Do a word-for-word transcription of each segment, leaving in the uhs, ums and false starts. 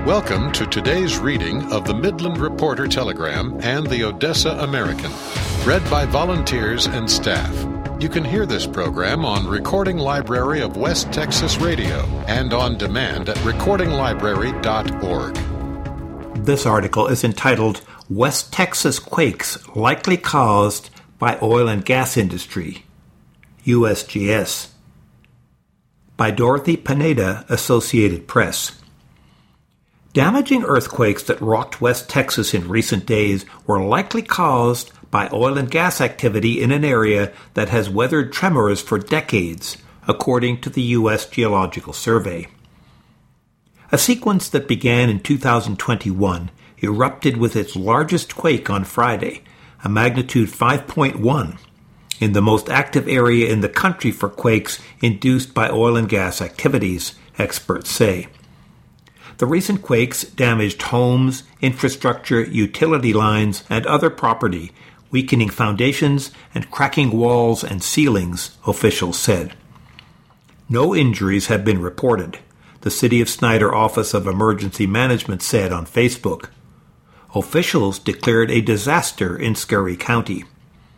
Welcome to today's reading of the Midland Reporter Telegram and the Odessa American, read by volunteers and staff. You can hear this program on Recording Library of West Texas Radio and on demand at recording library dot org. This article is entitled West Texas Quakes Likely Caused by Oil and Gas Industry, U S G S, by Dorothy Pineda, Associated Press. Damaging earthquakes that rocked West Texas in recent days were likely caused by oil and gas activity in an area that has weathered tremors for decades, according to the U S Geological Survey. A sequence that began in two thousand twenty-one erupted with its largest quake on Friday, a magnitude five point one, in the most active area in the country for quakes induced by oil and gas activities, experts say. The recent quakes damaged homes, infrastructure, utility lines, and other property, weakening foundations and cracking walls and ceilings, officials said. No injuries have been reported, the City of Snyder Office of Emergency Management said on Facebook. Officials declared a disaster in Scurry County.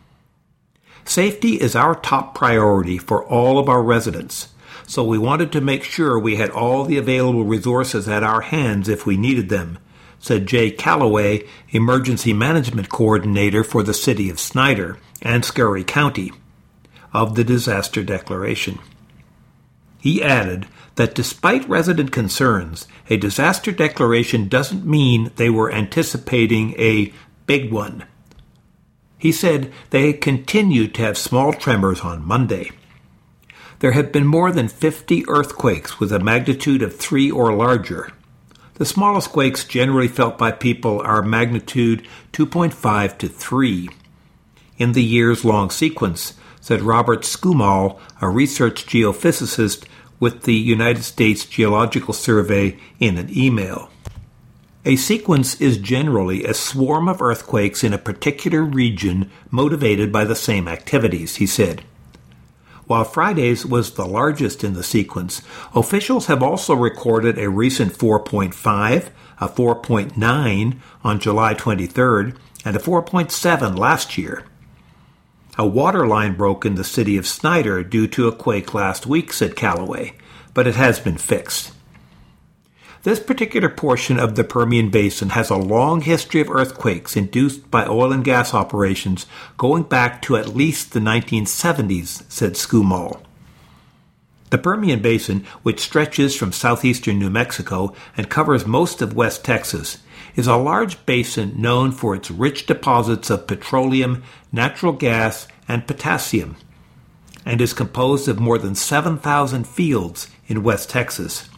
Safety is our top priority for all of our residents, so we wanted to make sure we had all the available resources at our hands if we needed them, said Jay Calloway, Emergency Management Coordinator for the City of Snyder and Scurry County, of the disaster declaration. He added that despite resident concerns, a disaster declaration doesn't mean they were anticipating a big one. He said they continued to have small tremors on Monday. There have been more than fifty earthquakes with a magnitude of three or larger. The smallest quakes generally felt by people are magnitude two point five to three. In the years-long sequence, said Robert Skumal, a research geophysicist with the United States Geological Survey, in an email. A sequence is generally a swarm of earthquakes in a particular region motivated by the same activities, he said. While Friday's was the largest in the sequence, officials have also recorded a recent four point five, a four point nine on July twenty-third, and a four point seven last year. A water line broke in the city of Snyder due to a quake last week, said Calloway, but it has been fixed. This particular portion of the Permian Basin has a long history of earthquakes induced by oil and gas operations going back to at least the nineteen seventies, said Skumal. The Permian Basin, which stretches from southeastern New Mexico and covers most of West Texas, is a large basin known for its rich deposits of petroleum, natural gas, and potassium, and is composed of more than seven thousand fields in West Texas.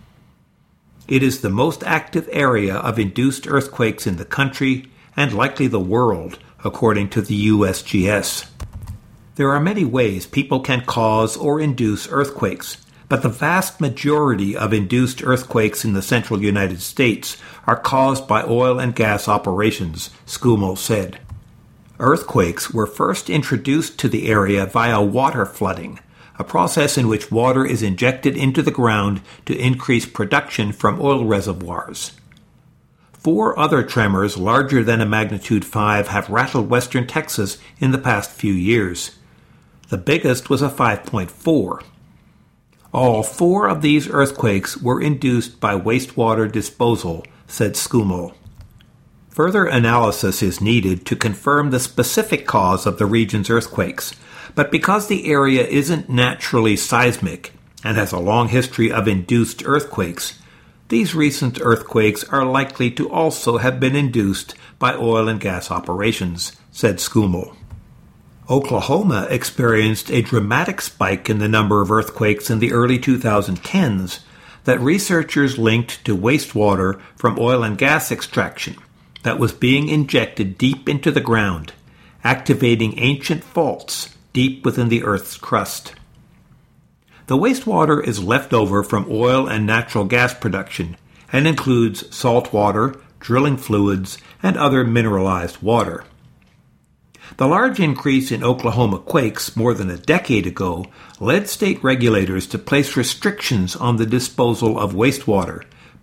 It is the most active area of induced earthquakes in the country and likely the world, according to the U S G S. There are many ways people can cause or induce earthquakes, but the vast majority of induced earthquakes in the central United States are caused by oil and gas operations, Skumal said. Earthquakes were first introduced to the area via water flooding, a process in which water is injected into the ground to increase production from oil reservoirs. Four other tremors larger than a magnitude five have rattled western Texas in the past few years. The biggest was a five point four. All four of these earthquakes were induced by wastewater disposal, said Skumal. Further analysis is needed to confirm the specific cause of the region's earthquakes, but because the area isn't naturally seismic and has a long history of induced earthquakes, these recent earthquakes are likely to also have been induced by oil and gas operations, said Skumal. Oklahoma experienced a dramatic spike in the number of earthquakes in the early twenty tens that researchers linked to wastewater from oil and gas extraction that was being injected deep into the ground, activating ancient faults deep within the Earth's crust. The wastewater is left over from oil and natural gas production and includes salt water, drilling fluids, and other mineralized water. The large increase in Oklahoma quakes more than a decade ago led state regulators to place restrictions on the disposal of wastewater,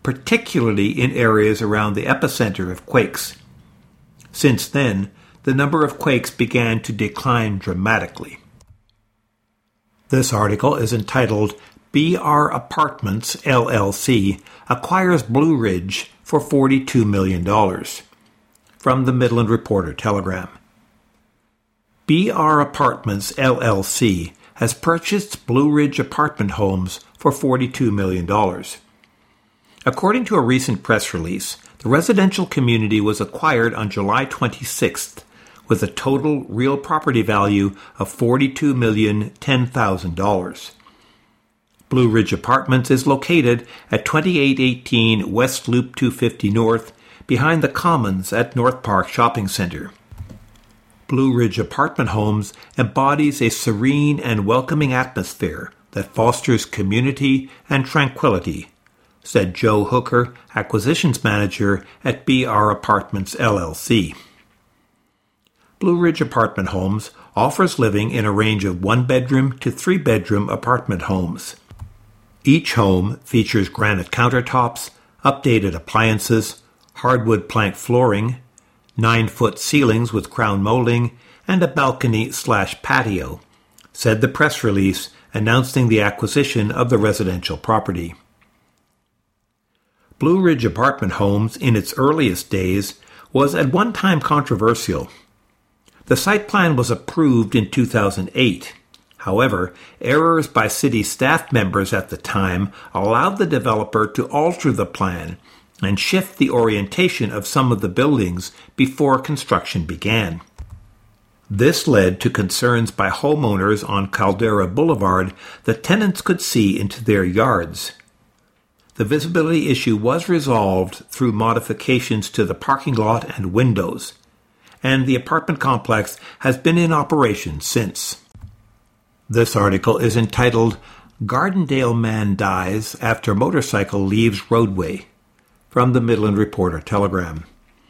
particularly in areas around the epicenter of quakes. Since then, the number of quakes began to decline dramatically. This article is entitled B R Apartments, L L C, Acquires Blue Ridge for forty-two million dollars, from the Midland Reporter-Telegram. B R Apartments, L L C, has purchased Blue Ridge apartment homes for forty-two million dollars. According to a recent press release, the residential community was acquired on July twenty-sixth with a total real property value of forty-two million ten thousand dollars. Blue Ridge Apartments is located at twenty-eight eighteen West Loop two fifty North, behind the Commons at North Park Shopping Center. Blue Ridge Apartment Homes embodies a serene and welcoming atmosphere that fosters community and tranquility, said Joe Hooker, Acquisitions Manager at B R Apartments, L L C. Blue Ridge Apartment Homes offers living in a range of one-bedroom to three-bedroom apartment homes. Each home features granite countertops, updated appliances, hardwood plank flooring, nine-foot ceilings with crown molding, and a balcony slash patio, said the press release announcing the acquisition of the residential property. Blue Ridge Apartment Homes, in its earliest days, was at one time controversial. The site plan was approved in two thousand eight. However, errors by city staff members at the time allowed the developer to alter the plan and shift the orientation of some of the buildings before construction began. This led to concerns by homeowners on Caldera Boulevard that tenants could see into their yards. The visibility issue was resolved through modifications to the parking lot and windows, and the apartment complex has been in operation since. This article is entitled Gardendale Man Dies After Motorcycle Leaves Roadway, from the Midland Reporter-Telegram.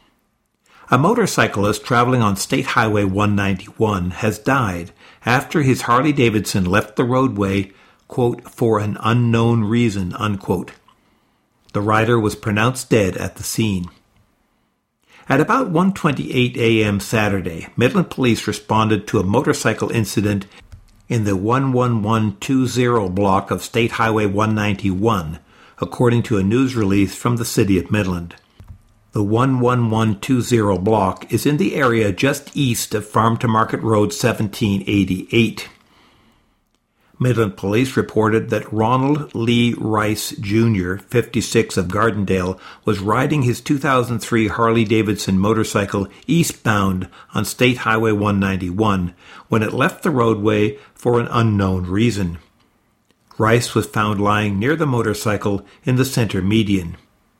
A motorcyclist traveling on State Highway one ninety-one has died after his Harley-Davidson left the roadway, quote, for an unknown reason, unquote. The rider was pronounced dead at the scene. At about one twenty-eight a.m. Saturday, Midland Police responded to a motorcycle incident in the one one one two zero block of State Highway one ninety-one, according to a news release from the City of Midland. The one one one two zero block is in the area just east of Farm to Market Road seventeen eighty-eight. Midland Police reported that Ronald Lee Rice, Junior, fifty-six, of Gardendale, was riding his two thousand three Harley-Davidson motorcycle eastbound on State Highway one ninety-one when it left the roadway for an unknown reason. Rice was found lying near the motorcycle in the center median.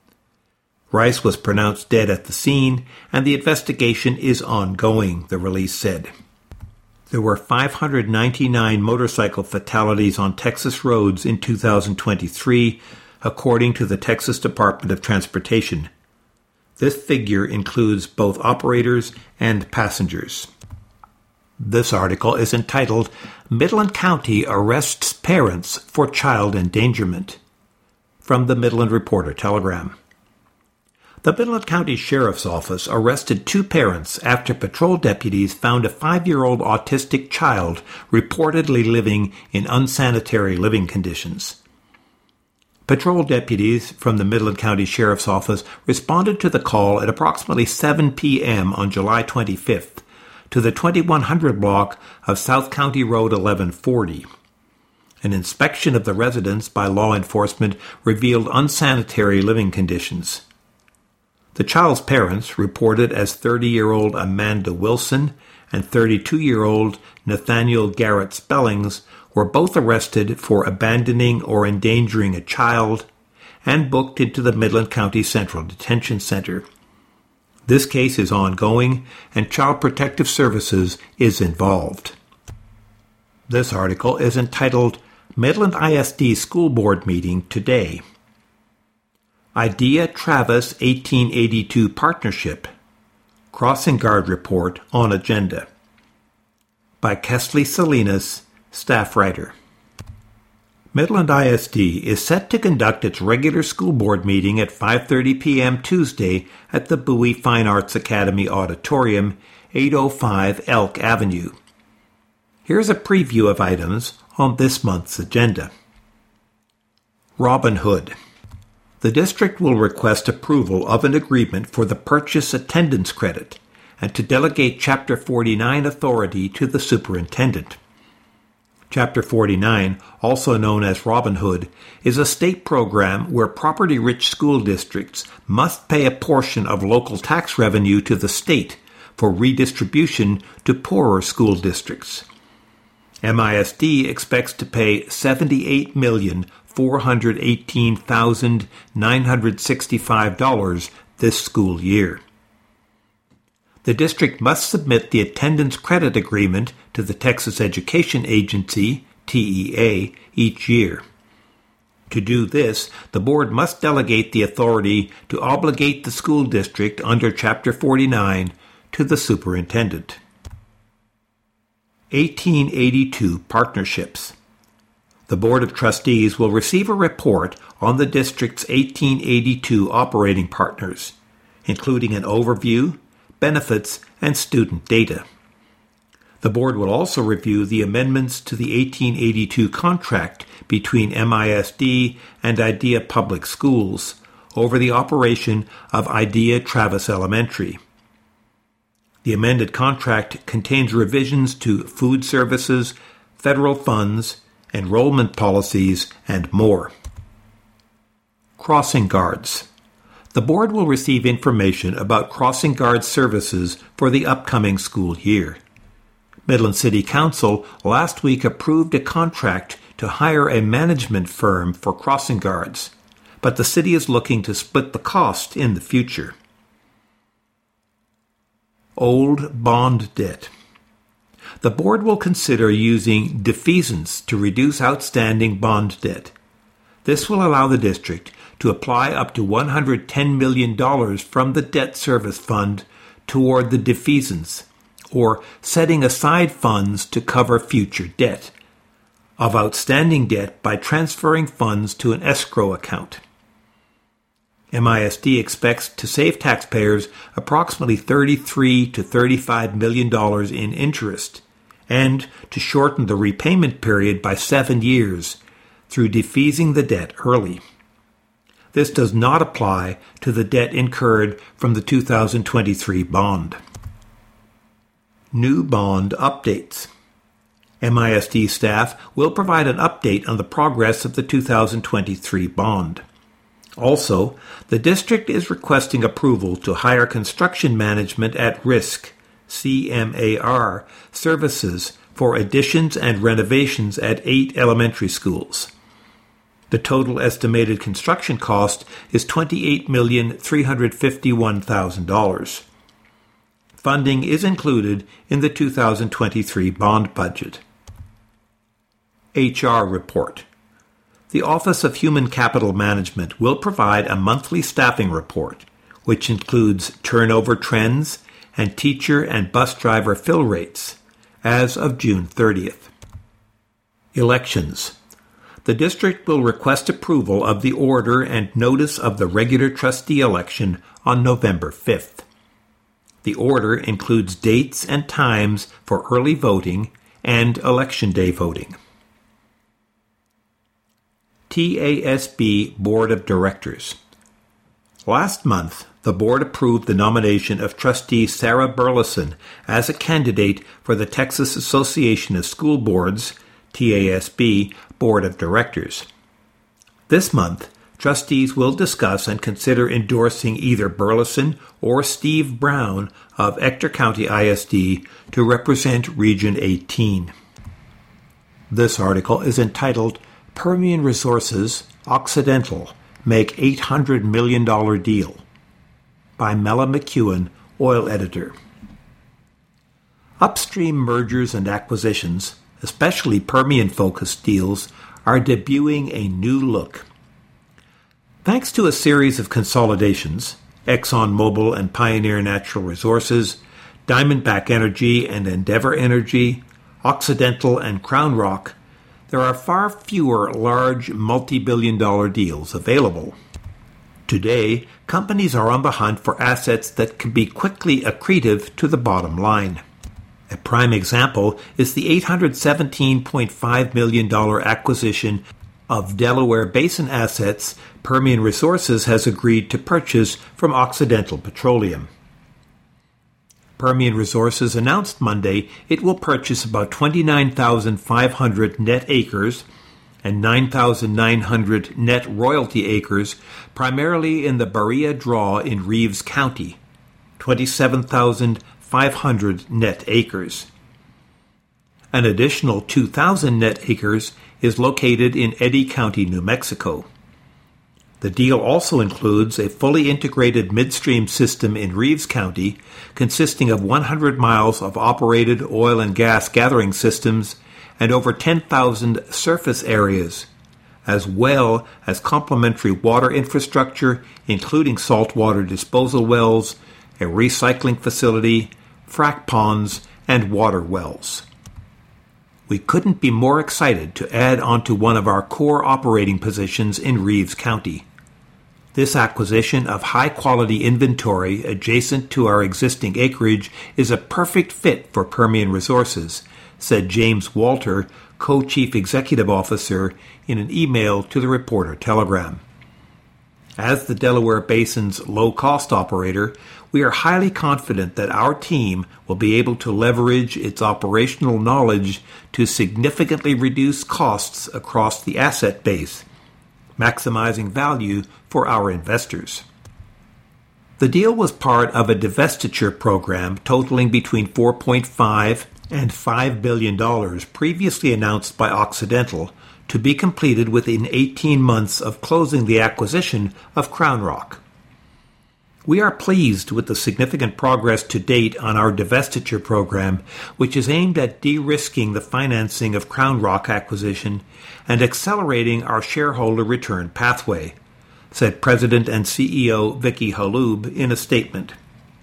Rice was pronounced dead at the scene, and the investigation is ongoing, the release said. There were five hundred ninety-nine motorcycle fatalities on Texas roads in two thousand twenty-three, according to the Texas Department of Transportation. This figure includes both operators and passengers. This article is entitled Midland County Arrests Parents for Child Endangerment, from the Midland Reporter-Telegram. The Midland County Sheriff's Office arrested two parents after patrol deputies found a five-year-old autistic child reportedly living in unsanitary living conditions. Patrol deputies from the Midland County Sheriff's Office responded to the call at approximately seven p.m. on July twenty-fifth to the twenty-one hundred block of South County Road eleven forty. An inspection of the residence by law enforcement revealed unsanitary living conditions. The child's parents, reported as thirty-year-old Amanda Wilson and thirty-two-year-old Nathaniel Garrett Spellings, were both arrested for abandoning or endangering a child and booked into the Midland County Central Detention Center. This case is ongoing, and Child Protective Services is involved. This article is entitled Midland I S D School Board Meeting Today. Idea Travis eighteen eighty-two Partnership. Crossing Guard Report on Agenda. By Kesley Salinas, staff writer. Midland I S D is set to conduct its regular school board meeting at five thirty p.m. Tuesday at the Bowie Fine Arts Academy Auditorium, eight oh five Elk Avenue. Here's a preview of items on this month's agenda. Robin Hood. The district will request approval of an agreement for the purchase attendance credit and to delegate Chapter forty-nine authority to the superintendent. Chapter forty-nine, also known as Robin Hood, is a state program where property-rich school districts must pay a portion of local tax revenue to the state for redistribution to poorer school districts. M I S D expects to pay seventy-eight million four hundred eighteen thousand nine hundred sixty-five dollars this school year. The district must submit the attendance credit agreement to the Texas Education Agency, T E A, each year. To do this, the board must delegate the authority to obligate the school district under Chapter forty-nine to the superintendent. eighteen eighty-two Partnerships. The Board of Trustees will receive a report on the district's eighteen eighty-two operating partners, including an overview, benefits, and student data. The board will also review the amendments to the eighteen eighty-two contract between M I S D and Idea Public Schools over the operation of Idea Travis Elementary. The amended contract contains revisions to food services, federal funds, enrollment policies, and more. Crossing guards. The board will receive information about crossing guard services for the upcoming school year. Midland City Council last week approved a contract to hire a management firm for crossing guards, but the city is looking to split the cost in the future. Old bond debt. The board will consider using defeasance to reduce outstanding bond debt. This will allow the district to apply up to one hundred ten million dollars from the debt service fund toward the defeasance, or setting aside funds to cover future debt, of outstanding debt by transferring funds to an escrow account. M I S D expects to save taxpayers approximately thirty-three to thirty-five million dollars in interest, and to shorten the repayment period by seven years through defeasing the debt early. This does not apply to the debt incurred from the two thousand twenty-three bond. New bond updates. M I S D staff will provide an update on the progress of the two thousand twenty-three bond. Also, the district is requesting approval to hire construction management at risk, C M A R, services for additions and renovations at eight elementary schools. The total estimated construction cost is twenty-eight million three hundred fifty-one thousand dollars. Funding is included in the two thousand twenty-three bond budget. H R report. The Office of Human Capital Management will provide a monthly staffing report, which includes turnover trends and teacher and bus driver fill rates as of June thirtieth. Elections. The district will request approval of the order and notice of the regular trustee election on November fifth. The order includes dates and times for early voting and Election Day voting. T A S B Board of Directors. Last month, the board approved the nomination of trustee Sarah Burleson as a candidate for the Texas Association of School Boards, T A S B, Board of Directors. This month, trustees will discuss and consider endorsing either Burleson or Steve Brown of Ector County I S D to represent Region eighteen. This article is entitled Permian Resources, Occidental, Make eight hundred million dollars Deal by Mella McEwen, oil editor. Upstream mergers and acquisitions, especially Permian-focused deals, are debuting a new look. Thanks to a series of consolidations, ExxonMobil and Pioneer Natural Resources, Diamondback Energy and Endeavor Energy, Occidental and Crown Rock, there are far fewer large multi-billion dollar deals available. Today, companies are on the hunt for assets that can be quickly accretive to the bottom line. A prime example is the eight hundred seventeen point five million dollars acquisition of Delaware Basin assets Permian Resources has agreed to purchase from Occidental Petroleum. Permian Resources announced Monday it will purchase about twenty-nine thousand five hundred net acres and nine thousand nine hundred net royalty acres, primarily in the Berea Draw in Reeves County, twenty-seven thousand five hundred net acres. An additional two thousand net acres is located in Eddy County, New Mexico. The deal also includes a fully integrated midstream system in Reeves County, consisting of one hundred miles of operated oil and gas gathering systems and over ten thousand surface areas, as well as complementary water infrastructure, including saltwater disposal wells, a recycling facility, frac ponds, and water wells. We couldn't be more excited to add onto one of our core operating positions in Reeves County. This acquisition of high-quality inventory adjacent to our existing acreage is a perfect fit for Permian Resources, said James Walter, co-chief executive officer, in an email to the Reporter-Telegram. As the Delaware Basin's low-cost operator, we are highly confident that our team will be able to leverage its operational knowledge to significantly reduce costs across the asset base, maximizing value for our investors. The deal was part of a divestiture program totaling between four point five and five billion dollars previously announced by Occidental to be completed within eighteen months of closing the acquisition of Crown Rock. We are pleased with the significant progress to date on our divestiture program, which is aimed at de-risking the financing of Crown Rock acquisition and accelerating our shareholder return pathway, said President and C E O Vicki Halub in a statement.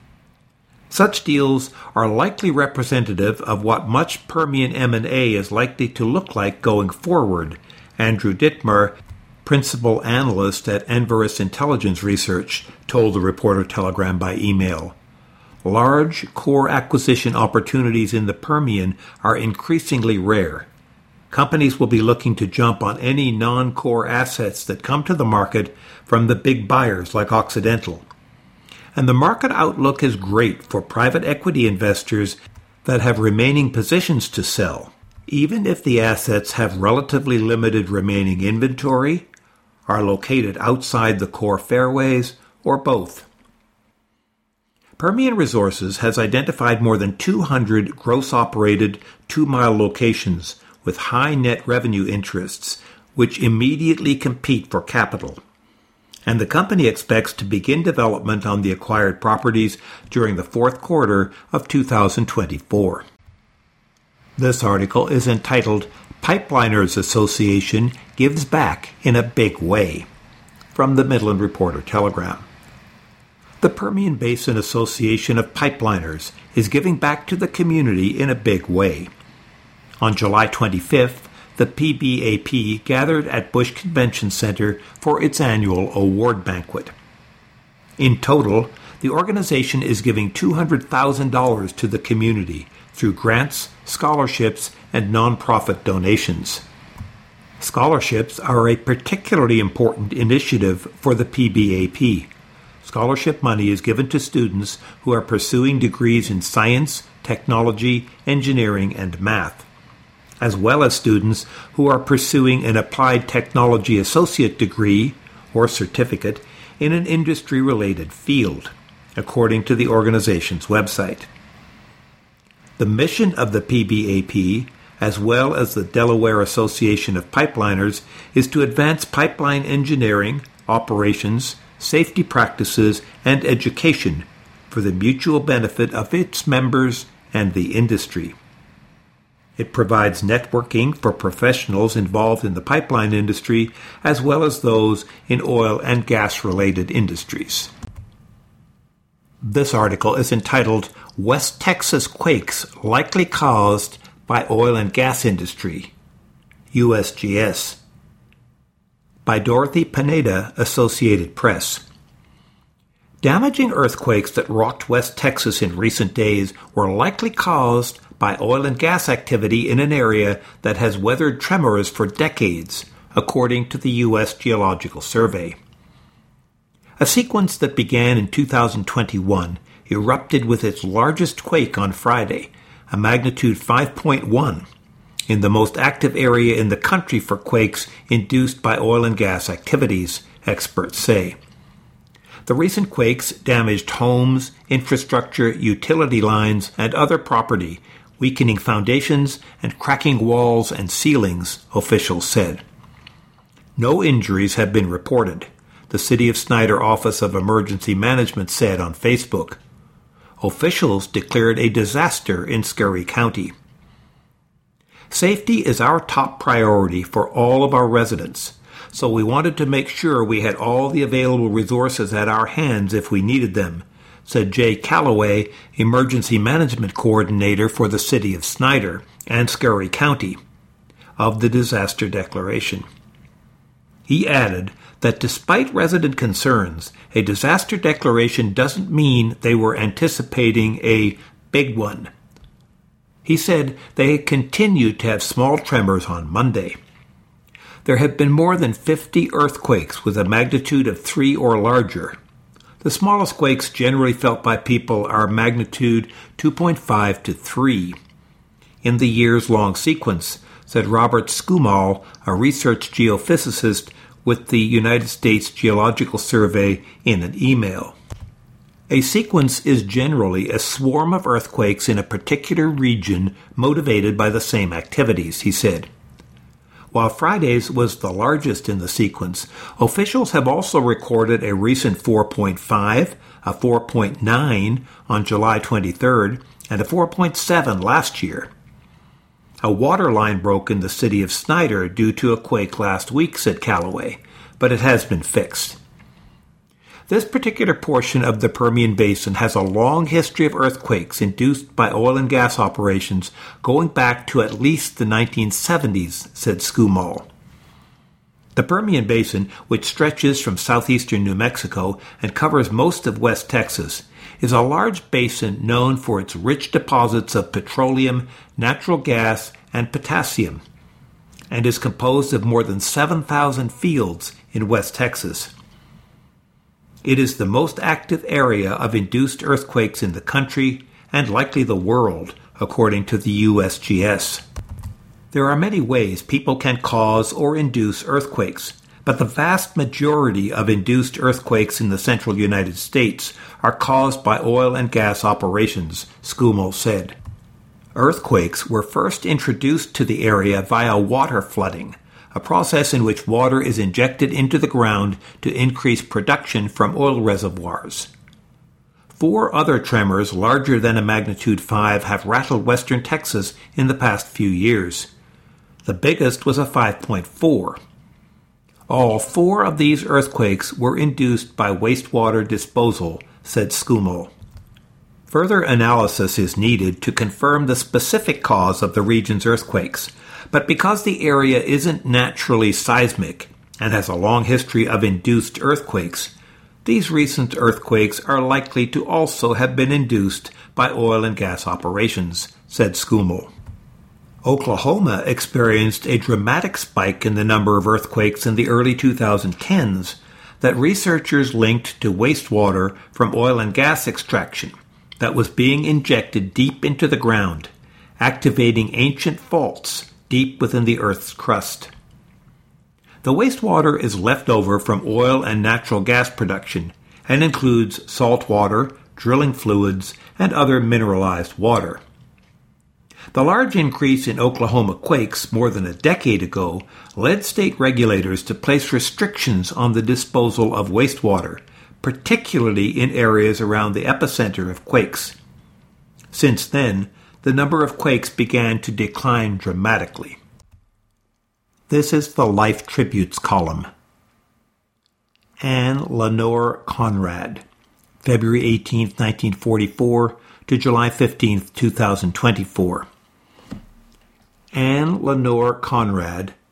Such deals are likely representative of what much Permian M and A is likely to look like going forward, Andrew Dittmar, principal analyst at Enverus Intelligence Research, told the Reporter-Telegram by email. Large core acquisition opportunities in the Permian are increasingly rare. Companies will be looking to jump on any non-core assets that come to the market from the big buyers like Occidental. And the market outlook is great for private equity investors that have remaining positions to sell, even if the assets have relatively limited remaining inventory, are located outside the core fairways, or both. Permian Resources has identified more than two hundred gross-operated two-mile locations with high net revenue interests, which immediately compete for capital. And the company expects to begin development on the acquired properties during the fourth quarter of two thousand twenty-four. This article is entitled Pipeliners Association Gives Back in a Big Way, from the Midland Reporter-Telegram. The Permian Basin Association of Pipeliners is giving back to the community in a big way. On July twenty-fifth, the P B A P gathered at Busch Convention Center for its annual award banquet. In total, the organization is giving two hundred thousand dollars to the community through grants, scholarships, and nonprofit donations. Scholarships are a particularly important initiative for the P B A P. Scholarship money is given to students who are pursuing degrees in science, technology, engineering, and math, as well as students who are pursuing an applied technology associate degree or certificate in an industry-related field, according to the organization's website. The mission of the P B A P, as well as the Delaware Association of Pipeliners, is to advance pipeline engineering, operations, safety practices, and education for the mutual benefit of its members and the industry. It provides networking for professionals involved in the pipeline industry as well as those in oil and gas-related industries. This article is entitled West Texas Quakes Likely Caused by Oil and Gas Industry, U S G S. By Dorothy Pineda, Associated Press. Damaging earthquakes that rocked West Texas in recent days were likely caused by oil and gas activity in an area that has weathered tremors for decades, according to the U S Geological Survey. A sequence that began in two thousand twenty-one erupted with its largest quake on Friday, a magnitude five point one, in the most active area in the country for quakes induced by oil and gas activities, experts say. The recent quakes damaged homes, infrastructure, utility lines, and other property, weakening foundations and cracking walls and ceilings, officials said. No injuries have been reported, the City of Snyder Office of Emergency Management said on Facebook. Officials declared a disaster in Scurry County. Safety is our top priority for all of our residents, so we wanted to make sure we had all the available resources at our hands if we needed them, said Jay Calloway, Emergency Management Coordinator for the City of Snyder and Scurry County, of the disaster declaration. He added that despite resident concerns, a disaster declaration doesn't mean they were anticipating a big one. He said they continued to have small tremors on Monday. There have been more than fifty earthquakes with a magnitude of three or larger. The smallest quakes generally felt by people are magnitude two point five to three. In the years-long sequence, said Robert Skumal, a research geophysicist with the United States Geological Survey, in an email. A sequence is generally a swarm of earthquakes in a particular region motivated by the same activities, he said. While Friday's was the largest in the sequence, officials have also recorded a recent four point five, a four point nine on July twenty-third, and a four point seven last year. A water line broke in the city of Snyder due to a quake last week, said Calloway, but it has been fixed. This particular portion of the Permian Basin has a long history of earthquakes induced by oil and gas operations going back to at least the nineteen seventies, said Skumal. The Permian Basin, which stretches from southeastern New Mexico and covers most of West Texas, is a large basin known for its rich deposits of petroleum, natural gas, and potassium, and is composed of more than seven thousand fields in West Texas. It is the most active area of induced earthquakes in the country and likely the world, according to the U S G S. There are many ways people can cause or induce earthquakes, but the vast majority of induced earthquakes in the central United States are caused by oil and gas operations, Skumal said. Earthquakes were first introduced to the area via water flooding, a process in which water is injected into the ground to increase production from oil reservoirs. Four other tremors larger than a magnitude five have rattled western Texas in the past few years. The biggest was a five point four. All four of these earthquakes were induced by wastewater disposal, said Skumal. Further analysis is needed to confirm the specific cause of the region's earthquakes, but because the area isn't naturally seismic and has a long history of induced earthquakes, these recent earthquakes are likely to also have been induced by oil and gas operations, said Skumal. Oklahoma experienced a dramatic spike in the number of earthquakes in the early twenty tens that researchers linked to wastewater from oil and gas extraction that was being injected deep into the ground, activating ancient faults deep within the Earth's crust. The wastewater is left over from oil and natural gas production and includes salt water, drilling fluids, and other mineralized water. The large increase in Oklahoma quakes more than a decade ago led state regulators to place restrictions on the disposal of wastewater, particularly in areas around the epicenter of quakes. Since then, the number of quakes began to decline dramatically. This is the Life Tributes column. Anne Lenore Conrad, February eighteenth, nineteen forty-four to July fifteenth, two thousand twenty-four. Anne Lenore Conrad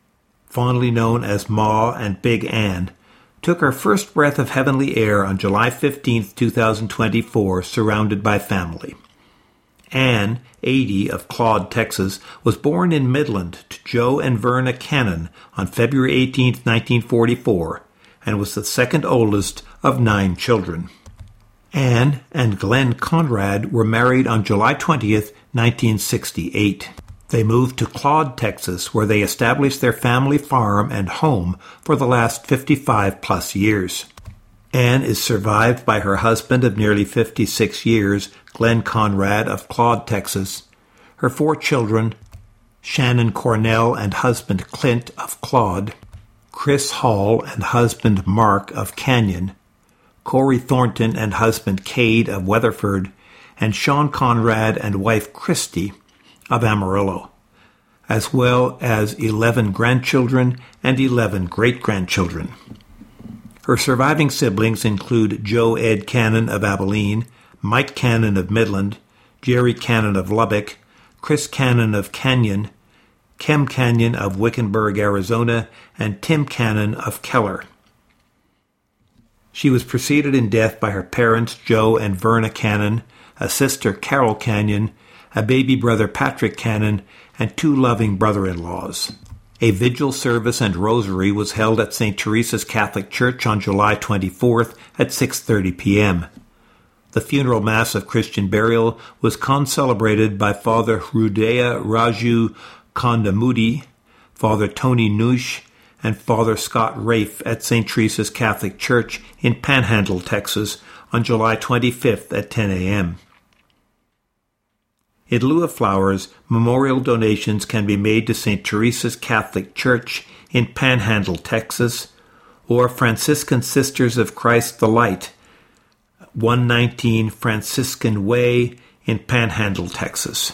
fondly known as Ma and Big Ann, took her first breath of heavenly air on July fifteenth, two thousand twenty-four, surrounded by family. Ann, eighty, of Claude, Texas, was born in Midland to Joe and Verna Cannon on February eighteenth, nineteen forty-four, and was the second oldest of nine children. Ann and Glenn Conrad were married on July twentieth, nineteen sixty-eight. They moved to Claude, Texas, where they established their family farm and home for the last fifty-five plus years. Ann is survived by her husband of nearly fifty-six years, Glenn Conrad of Claude, Texas, her four children, Shannon Cornell and husband Clint of Claude, Chris Hall and husband Mark of Canyon, Corey Thornton and husband Cade of Weatherford, and Sean Conrad and wife Christy of Amarillo, as well as eleven grandchildren and eleven great-grandchildren. Her surviving siblings include Joe Ed Cannon of Abilene, Mike Cannon of Midland, Jerry Cannon of Lubbock, Chris Cannon of Canyon, Kem Canyon of Wickenburg, Arizona, and Tim Cannon of Keller. She was preceded in death by her parents, Joe and Verna Cannon, a sister, Carol Canyon, a baby brother, Patrick Cannon, and two loving brother-in-laws. A vigil service and rosary was held at Saint Teresa's Catholic Church on July twenty-fourth at six thirty p.m. The funeral mass of Christian burial was concelebrated by Father Hrudaya Raju Kondamudi, Father Tony Nush, and Father Scott Rafe at Saint Teresa's Catholic Church in Panhandle, Texas, on July twenty-fifth at ten a.m. In lieu of flowers, memorial donations can be made to Saint Teresa's Catholic Church in Panhandle, Texas, or Franciscan Sisters of Christ the Light, one nineteen Franciscan Way in Panhandle, Texas.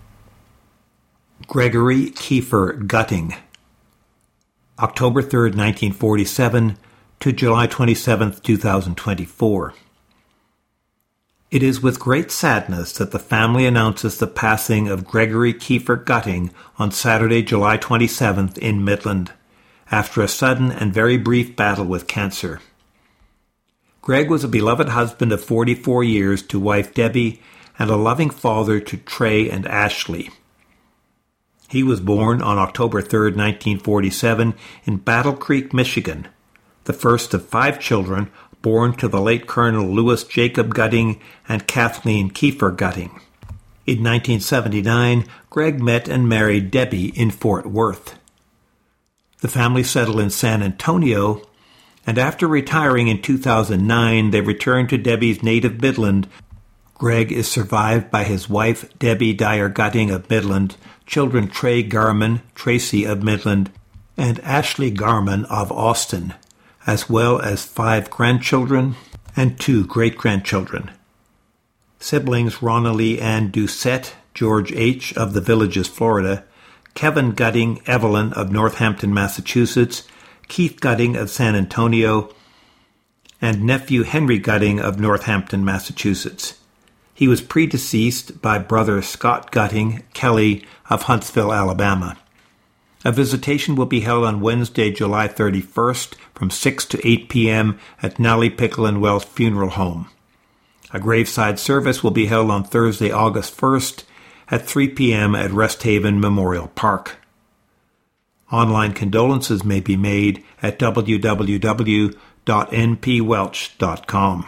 Gregory Kiefer Gutting, October third, nineteen forty-seven to July twenty-seventh, two thousand twenty-four. It is with great sadness that the family announces the passing of Gregory Kiefer Gutting on Saturday, July twenty-seventh in Midland, after a sudden and very brief battle with cancer. Greg was a beloved husband of forty-four years to wife Debbie and a loving father to Trey and Ashley. He was born on October third, nineteen forty-seven in Battle Creek, Michigan, the first of five children born to the late Colonel Louis Jacob Gutting and Kathleen Kiefer Gutting. In nineteen seventy-nine, Greg met and married Debbie in Fort Worth. The family settled in San Antonio, and after retiring in two thousand nine, they returned to Debbie's native Midland. Greg is survived by his wife, Debbie Dyer Gutting of Midland, children Trey Garman, Tracy of Midland, and Ashley Garman of Austin, as well as five grandchildren and two great-grandchildren. Siblings Ronalee Ann Doucette, George H. of the Villages, Florida, Kevin Gutting Evelyn of Northampton, Massachusetts, Keith Gutting of San Antonio, and nephew Henry Gutting of Northampton, Massachusetts. He was predeceased by brother Scott Gutting Kelly of Huntsville, Alabama. A visitation will be held on Wednesday, July thirty-first from six to eight p.m. at Nally Pickle and Wells Funeral Home. A graveside service will be held on Thursday, August first at three p.m. at Rest Haven Memorial Park. Online condolences may be made at w w w dot n p welch dot com.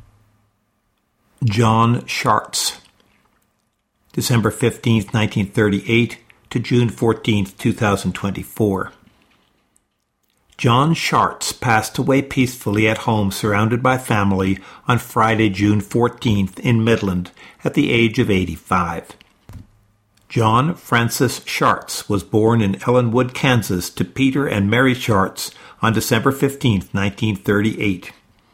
John Schartz, December fifteenth, nineteen thirty-eight to June fourteenth, two thousand twenty-four. John Schartz passed away peacefully at home surrounded by family on Friday, June fourteenth in Midland at the age of eighty-five. John Francis Schartz was born in Ellenwood, Kansas to Peter and Mary Schartz on December fifteenth, nineteen thirty-eight.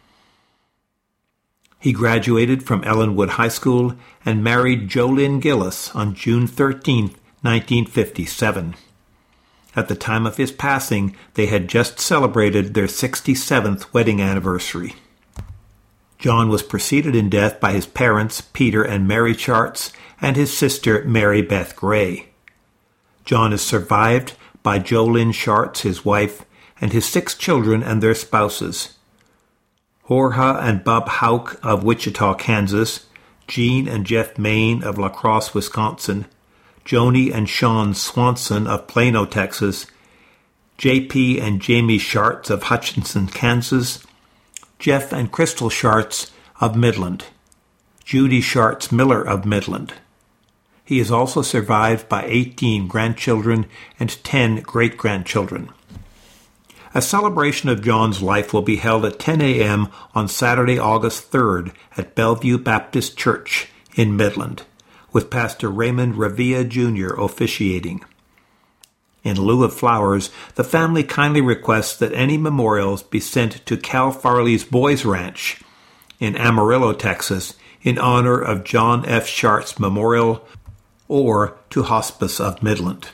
He graduated from Ellenwood High School and married Jolynn Gillis on June thirteenth, nineteen fifty-seven. At the time of his passing, they had just celebrated their sixty-seventh wedding anniversary. John was preceded in death by his parents, Peter and Mary Schartz, and his sister, Mary Beth Gray. John is survived by Jolynn Schartz, his wife, and his six children and their spouses. Jorge and Bob Hauk of Wichita, Kansas, Jean and Jeff Main of La Crosse, Wisconsin, Joni and Sean Swanson of Plano, Texas, J P and Jamie Schartz of Hutchinson, Kansas, Jeff and Crystal Schartz of Midland, Judy Schartz Miller of Midland. He is also survived by eighteen grandchildren and ten great-grandchildren. A celebration of John's life will be held at ten a.m. on Saturday, August third at Bellevue Baptist Church in Midland, with Pastor Raymond Revilla Junior officiating. In lieu of flowers, the family kindly requests that any memorials be sent to Cal Farley's Boys Ranch in Amarillo, Texas, in honor of John F. Schartz Memorial, or to Hospice of Midland.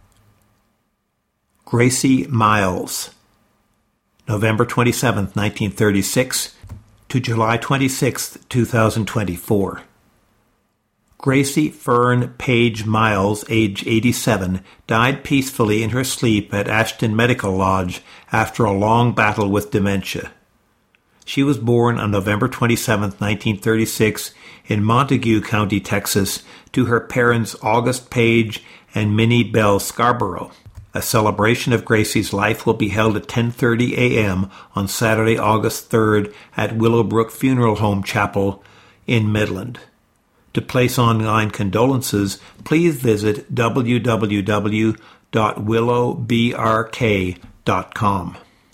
Gracie Miles, November twenty-seventh, nineteen thirty-six to July twenty-sixth, two thousand twenty-four. Gracie Fern Page Miles, age eighty-seven, died peacefully in her sleep at Ashton Medical Lodge after a long battle with dementia. She was born on November twenty-seventh, nineteen thirty-six, in Montague County, Texas, to her parents August Page and Minnie Bell Scarborough. A celebration of Gracie's life will be held at ten thirty a.m. on Saturday, August third at Willowbrook Funeral Home Chapel in Midland. To place online condolences, please visit w w w dot willow b r k dot com.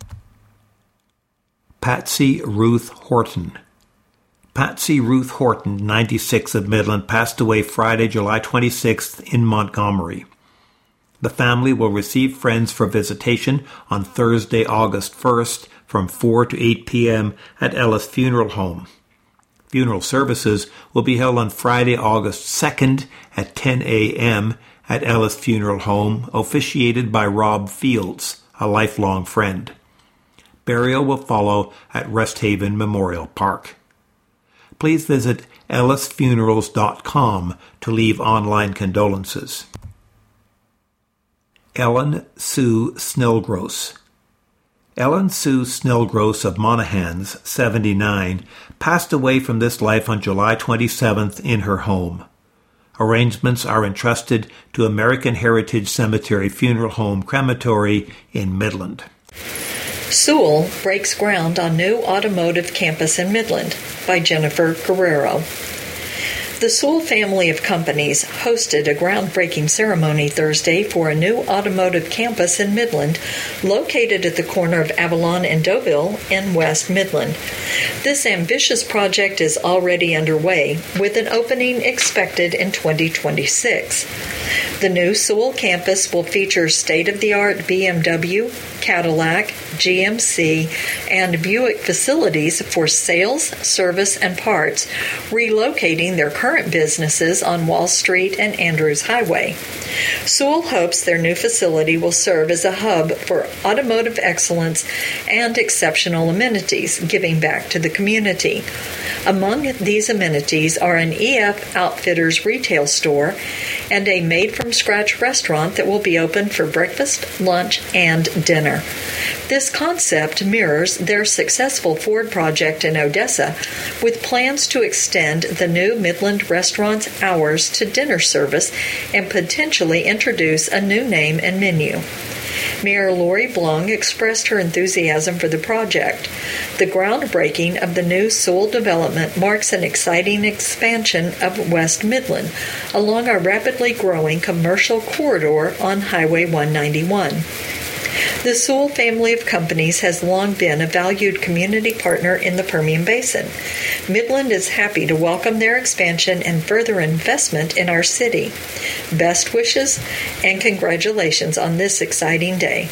Patsy Ruth Horton. Patsy Ruth Horton, ninety-six, of Midland, passed away Friday, July twenty-sixth in Montgomery. The family will receive friends for visitation on Thursday, August first from four to eight p.m. at Ellis Funeral Home. Funeral services will be held on Friday, August second at ten a.m. at Ellis Funeral Home, officiated by Rob Fields, a lifelong friend. Burial will follow at Rest Haven Memorial Park. Please visit ellis funerals dot com to leave online condolences. Ellen Sue Snellgross. Ellen Sue Snellgross of Monahans, seventy-nine, passed away from this life on July twenty-seventh in her home. Arrangements are entrusted to American Heritage Cemetery Funeral Home Crematory in Midland. Sewell breaks ground on new automotive campus in Midland by Jennifer Guerrero. The Sewell family of companies hosted a groundbreaking ceremony Thursday for a new automotive campus in Midland, located at the corner of Avalon and Deauville in West Midland. This ambitious project is already underway, with an opening expected in twenty twenty-six. The new Sewell campus will feature state-of-the-art B M W, Cadillac, G M C, and Buick facilities for sales, service, and parts, relocating their current businesses on Wall Street and Andrews Highway. Sewell hopes their new facility will serve as a hub for automotive excellence and exceptional amenities, giving back to the community. Among these amenities are an E F Outfitters retail store and a made-from-scratch restaurant that will be open for breakfast, lunch, and dinner. This concept mirrors their successful Ford project in Odessa, with plans to extend the new Midland restaurant's hours to dinner service and potentially introduce a new name and menu. Mayor Lori Blong expressed her enthusiasm for the project. The groundbreaking of the new Sewell development marks an exciting expansion of West Midland along a rapidly growing commercial corridor on Highway one ninety-one. The Sewell family of companies has long been a valued community partner in the Permian Basin. Midland is happy to welcome their expansion and further investment in our city. Best wishes and congratulations on this exciting day.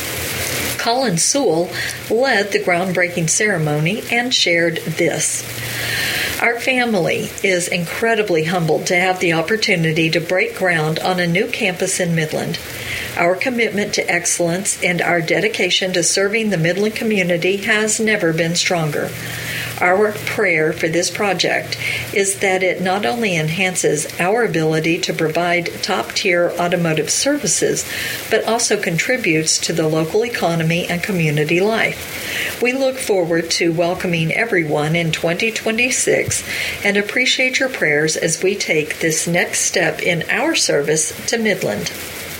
Colin Sewell led the groundbreaking ceremony and shared this. Our family is incredibly humbled to have the opportunity to break ground on a new campus in Midland. Our commitment to excellence and our dedication to serving the Midland community has never been stronger. Our prayer for this project is that it not only enhances our ability to provide top-tier automotive services, but also contributes to the local economy and community life. We look forward to welcoming everyone in twenty twenty-six and appreciate your prayers as we take this next step in our service to Midland.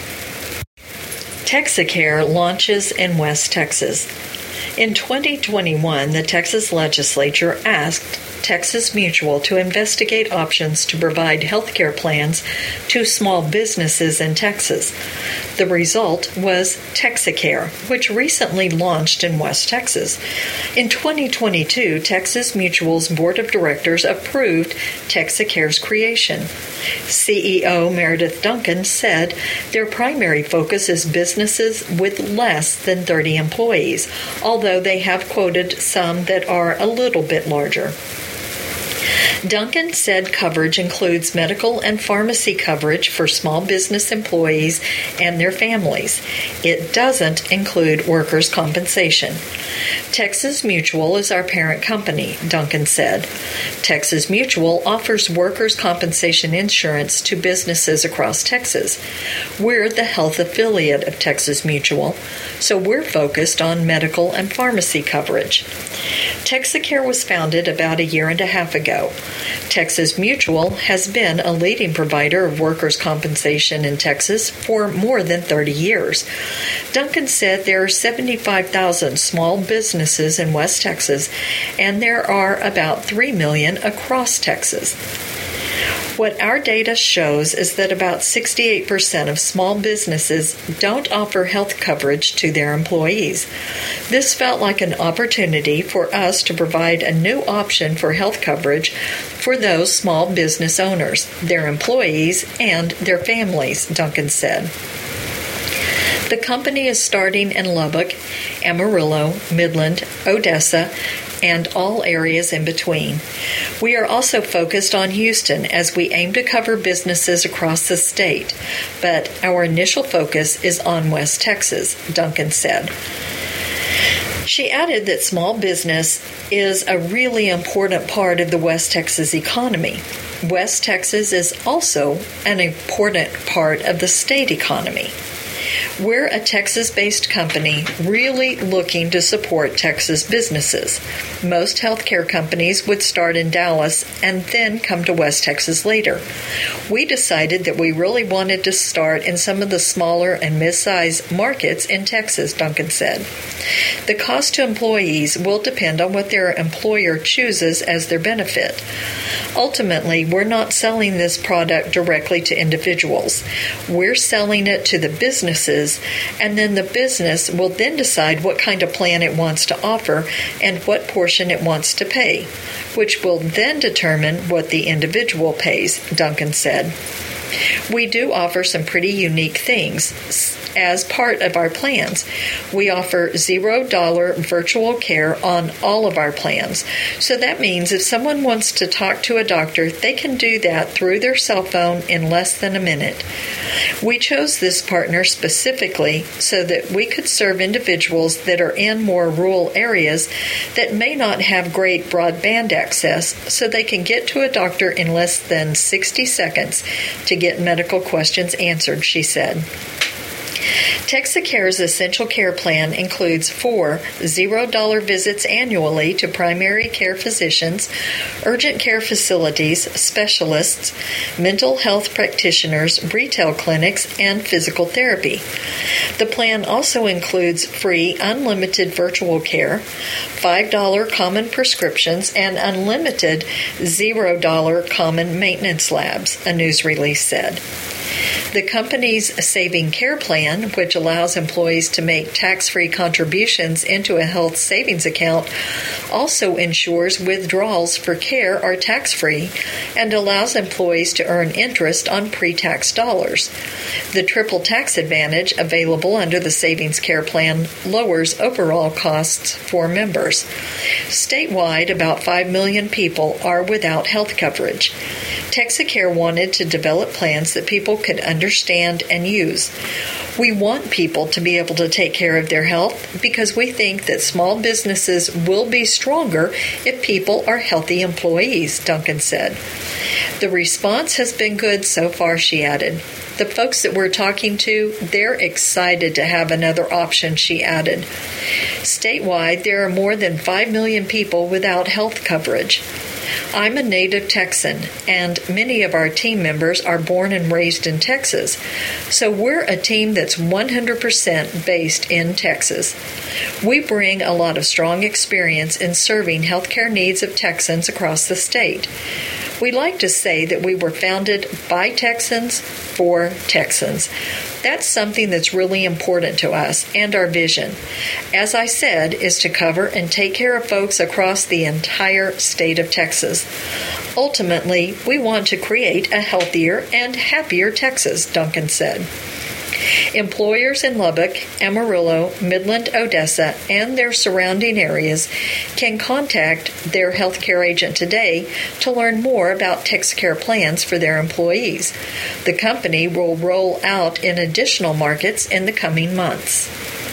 Texacare launches in West Texas. In twenty twenty-one, the Texas legislature asked Texas Mutual to investigate options to provide health care plans to small businesses in Texas. The result was Texacare, which recently launched in West Texas. In twenty twenty-two, Texas Mutual's Board of Directors approved Texacare's creation. C E O Meredith Duncan said their primary focus is businesses with less than thirty employees, although they have quoted some that are a little bit larger. Duncan said coverage includes medical and pharmacy coverage for small business employees and their families. It doesn't include workers' compensation. Texas Mutual is our parent company, Duncan said. Texas Mutual offers workers' compensation insurance to businesses across Texas. We're the health affiliate of Texas Mutual, so we're focused on medical and pharmacy coverage. Texacare was founded about a year and a half ago. Texas Mutual has been a leading provider of workers' compensation in Texas for more than thirty years. Duncan said there are seventy-five thousand small businesses in West Texas, and there are about three million across Texas. What our data shows is that about sixty-eight percent of small businesses don't offer health coverage to their employees. This felt like an opportunity for us to provide a new option for health coverage for those small business owners, their employees, and their families, Duncan said. The company is starting in Lubbock, Amarillo, Midland, Odessa, and all areas in between. We are also focused on Houston as we aim to cover businesses across the state, but our initial focus is on West Texas, Duncan said. She added that small business is a really important part of the West Texas economy. West Texas is also an important part of the state economy. We're a Texas-based company really looking to support Texas businesses. Most healthcare companies would start in Dallas and then come to West Texas later. We decided that we really wanted to start in some of the smaller and mid-sized markets in Texas, Duncan said. The cost to employees will depend on what their employer chooses as their benefit. Ultimately, we're not selling this product directly to individuals. We're selling it to the businesses, and then the business will then decide what kind of plan it wants to offer and what portion it wants to pay, which will then determine what the individual pays, Duncan said. We do offer some pretty unique things as part of our plans. We offer zero dollar virtual care on all of our plans. So that means if someone wants to talk to a doctor, they can do that through their cell phone in less than a minute. We chose this partner specifically so that we could serve individuals that are in more rural areas that may not have great broadband access, so they can get to a doctor in less than sixty seconds to get medical questions answered, she said. Texacare's Essential Care Plan includes four zero dollar visits annually to primary care physicians, urgent care facilities, specialists, mental health practitioners, retail clinics, and physical therapy. The plan also includes free unlimited virtual care, five dollar common prescriptions, and unlimited zero dollar common maintenance labs, a news release said. The company's Saving Care Plan, which allows employees to make tax-free contributions into a health savings account, also ensures withdrawals for care are tax-free and allows employees to earn interest on pre-tax dollars. The triple tax advantage available under the Savings Care Plan lowers overall costs for members. Statewide, about five million people are without health coverage. Texacare wanted to develop plans that people could understand and use. We want people to be able to take care of their health because we think that small businesses will be stronger if people are healthy employees, Duncan said. The response has been good so far, she added. The folks that we're talking to, they're excited to have another option, she added. Statewide, there are more than five million people without health coverage. I'm a native Texan, and many of our team members are born and raised in Texas, so we're a team that's one hundred percent based in Texas. We bring a lot of strong experience in serving healthcare needs of Texans across the state. We like to say that we were founded by Texans for Texans. That's something that's really important to us and our vision, as I said, is to cover and take care of folks across the entire state of Texas. Ultimately, we want to create a healthier and happier Texas, Duncan said. Employers in Lubbock, Amarillo, Midland, Odessa, and their surrounding areas can contact their healthcare agent today to learn more about Texacare plans for their employees. The company will roll out in additional markets in the coming months.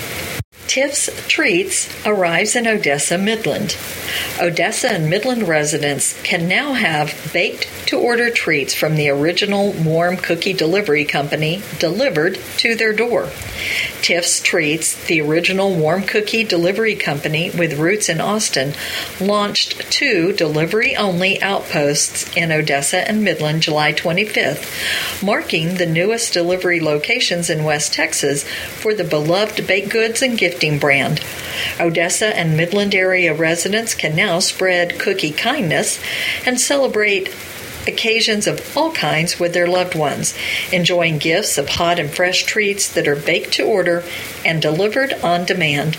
Tiff's Treats arrives in Odessa, Midland. Odessa and Midland residents can now have baked-to-order treats from the original warm cookie delivery company delivered to their door. Tiff's Treats, the original warm cookie delivery company with roots in Austin, launched two delivery-only outposts in Odessa and Midland July twenty-fifth, marking the newest delivery locations in West Texas for the beloved baked goods and gifting brand. Odessa and Midland area residents can now spread cookie kindness and celebrate occasions of all kinds with their loved ones, enjoying gifts of hot and fresh treats that are baked to order and delivered on demand.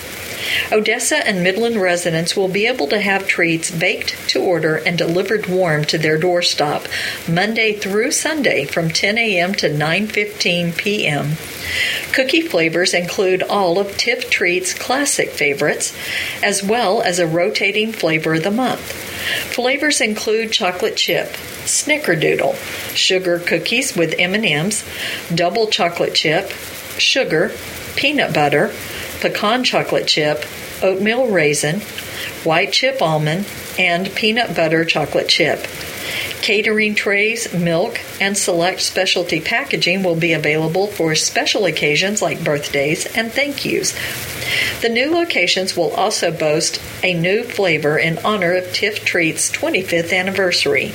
Odessa and Midland residents will be able to have treats baked to order and delivered warm to their doorstep Monday through Sunday from ten a.m. to nine fifteen p.m. Cookie flavors include all of Tiff Treats' classic favorites, as well as a rotating flavor of the month. Flavors include chocolate chip, snickerdoodle, sugar cookies with M and M's, double chocolate chip, sugar, peanut butter, pecan chocolate chip, oatmeal raisin, white chip almond, and peanut butter chocolate chip. Catering trays, milk, and select specialty packaging will be available for special occasions like birthdays and thank yous. The new locations will also boast a new flavor in honor of Tiff Treats' twenty-fifth anniversary.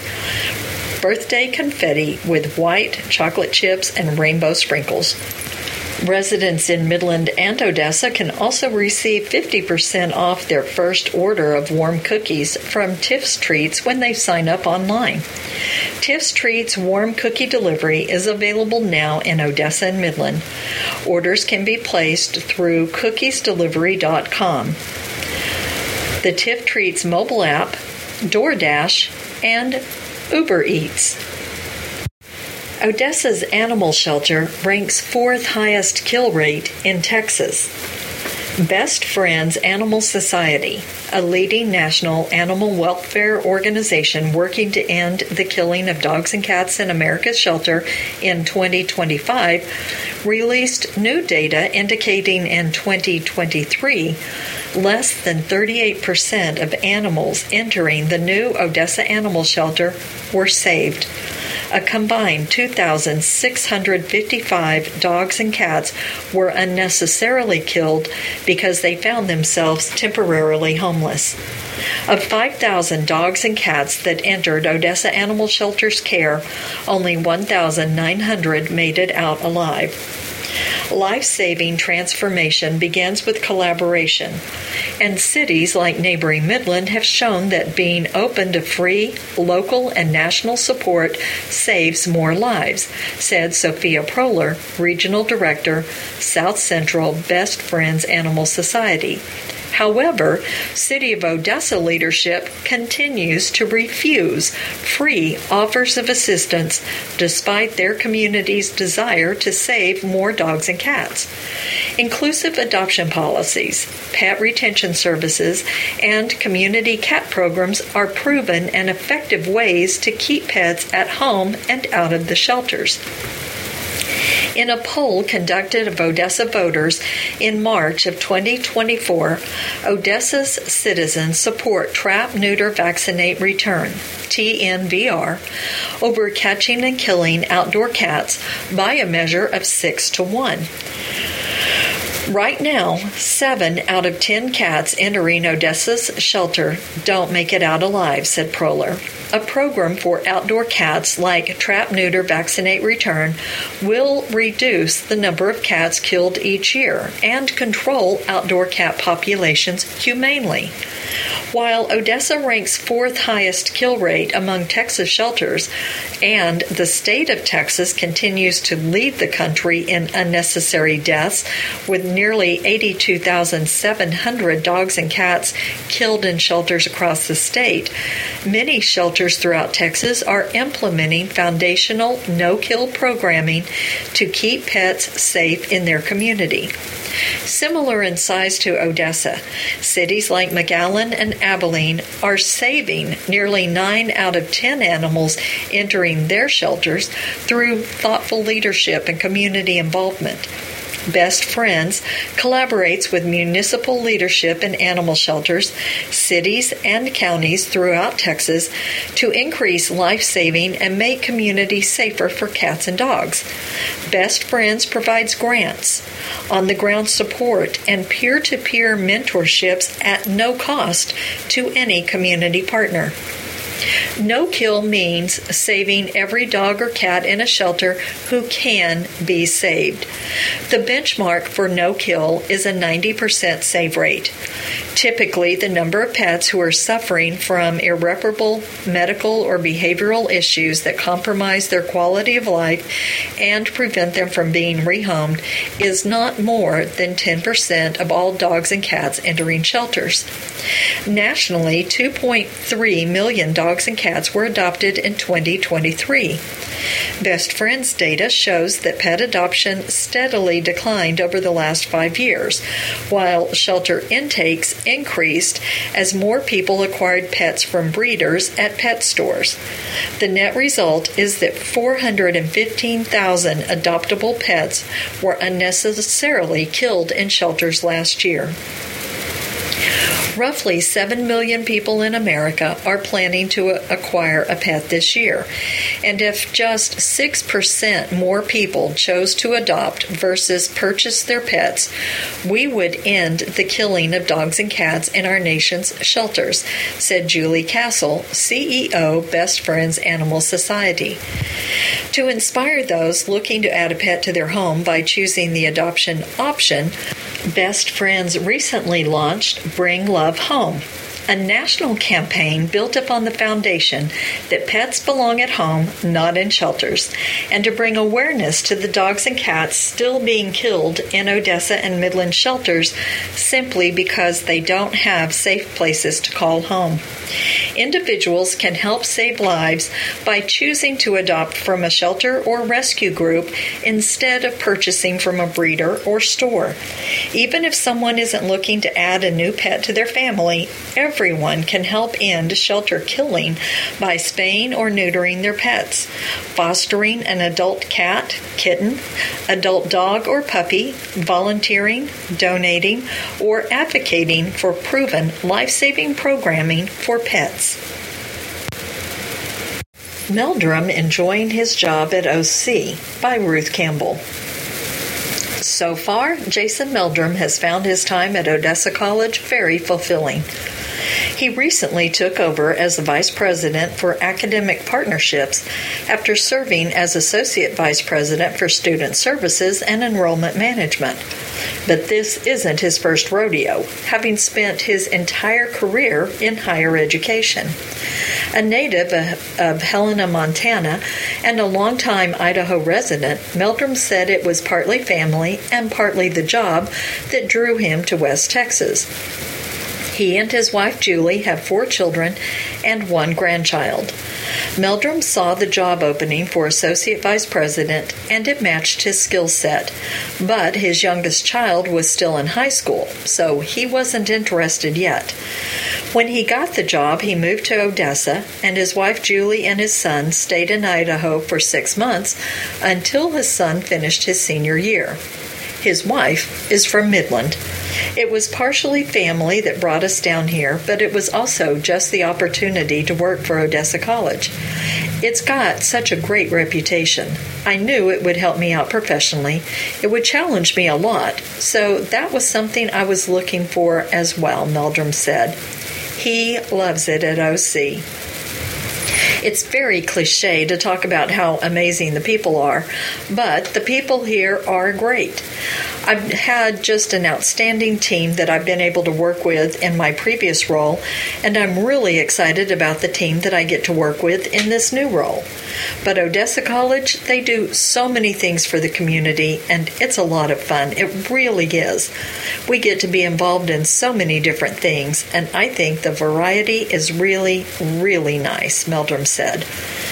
Birthday confetti with white chocolate chips and rainbow sprinkles. Residents in Midland and Odessa can also receive fifty percent off their first order of warm cookies from Tiff's Treats when they sign up online. Tiff's Treats warm cookie delivery is available now in Odessa and Midland. Orders can be placed through cookies delivery dot com, the Tiff Treats mobile app, DoorDash, and Uber Eats. Odessa's animal shelter ranks fourth highest kill rate in Texas. Best Friends Animal Society, a leading national animal welfare organization working to end the killing of dogs and cats in America's shelter in twenty twenty-five, released new data indicating in twenty twenty-three less than thirty-eight percent of animals entering the new Odessa Animal Shelter were saved. A combined two thousand six hundred fifty-five dogs and cats were unnecessarily killed because they found themselves temporarily homeless. Of five thousand dogs and cats that entered Odessa Animal Shelter's care, only one thousand nine hundred made it out alive. Life-saving transformation begins with collaboration, and cities like neighboring Midland have shown that being open to free, local, and national support saves more lives, said Sophia Proler, Regional Director, South Central Best Friends Animal Society. However, City of Odessa leadership continues to refuse free offers of assistance despite their community's desire to save more dogs and cats. Inclusive adoption policies, pet retention services, and community cat programs are proven and effective ways to keep pets at home and out of the shelters. In a poll conducted of Odessa voters in March of twenty twenty-four, Odessa's citizens support Trap, Neuter, Vaccinate, Return, T N V R, over catching and killing outdoor cats by a measure of six to one. Right now, seven out of ten cats entering Odessa's shelter don't make it out alive, said Proler. A program for outdoor cats like Trap, Neuter, Vaccinate, Return will reduce the number of cats killed each year and control outdoor cat populations humanely. While Odessa ranks fourth highest kill rate among Texas shelters, and the state of Texas continues to lead the country in unnecessary deaths, with nearly eighty-two thousand seven hundred dogs and cats killed in shelters across the state, many shelters throughout Texas are implementing foundational no-kill programming to keep pets safe in their community. Similar in size to Odessa, cities like McAllen and Abilene are saving nearly nine out of ten animals entering their shelters through thoughtful leadership and community involvement. Best Friends collaborates with municipal leadership in animal shelters, cities, and counties throughout Texas to increase life-saving and make communities safer for cats and dogs. Best Friends provides grants, on-the-ground support, and peer-to-peer mentorships at no cost to any community partner. No-kill means saving every dog or cat in a shelter who can be saved. The benchmark for no-kill is a ninety percent save rate. Typically, the number of pets who are suffering from irreparable medical or behavioral issues that compromise their quality of life and prevent them from being rehomed is not more than ten percent of all dogs and cats entering shelters. Nationally, two point three million dogs and cats were adopted in twenty twenty-three. Best Friends data shows that pet adoption steadily declined over the last five years, while shelter intakes increased as more people acquired pets from breeders at pet stores. The net result is that four hundred fifteen thousand adoptable pets were unnecessarily killed in shelters last year. Roughly seven million people in America are planning to acquire a pet this year, and if just six percent more people chose to adopt versus purchase their pets, we would end the killing of dogs and cats in our nation's shelters, said Julie Castle, C E O, Best Friends Animal Society. To inspire those looking to add a pet to their home by choosing the adoption option, Best Friends recently launched Bring Love Home, a national campaign built upon the foundation that pets belong at home, not in shelters, and to bring awareness to the dogs and cats still being killed in Odessa and Midland shelters simply because they don't have safe places to call home. Individuals can help save lives by choosing to adopt from a shelter or rescue group instead of purchasing from a breeder or store. Even if someone isn't looking to add a new pet to their family, everyone can help end shelter killing by spaying or neutering their pets, fostering an adult cat, kitten, adult dog or puppy, volunteering, donating, or advocating for proven life-saving programming for pets. Meldrum Enjoying His Job at O C by Ruth Campbell. So far, Jason Meldrum has found his time at Odessa College very fulfilling. He recently took over as the Vice President for Academic Partnerships after serving as Associate Vice President for Student Services and Enrollment Management. But this isn't his first rodeo, having spent his entire career in higher education. A native of Helena, Montana, and a longtime Idaho resident, Meldrum said it was partly family and partly the job that drew him to West Texas. He and his wife Julie have four children and one grandchild. Meldrum saw the job opening for Associate Vice President and it matched his skill set, but his youngest child was still in high school, so he wasn't interested yet. When he got the job, he moved to Odessa, and his wife Julie and his son stayed in Idaho for six months until his son finished his senior year. His wife is from Midland. It was partially family that brought us down here, but it was also just the opportunity to work for Odessa College. It's got such a great reputation. I knew it would help me out professionally. It would challenge me a lot, so that was something I was looking for as well, Meldrum said. He loves it at O C. It's very cliche to talk about how amazing the people are, but the people here are great. I've had just an outstanding team that I've been able to work with in my previous role, and I'm really excited about the team that I get to work with in this new role. But Odessa College, they do so many things for the community, and it's a lot of fun. It really is. We get to be involved in so many different things, and I think the variety is really, really nice, Meldrum said.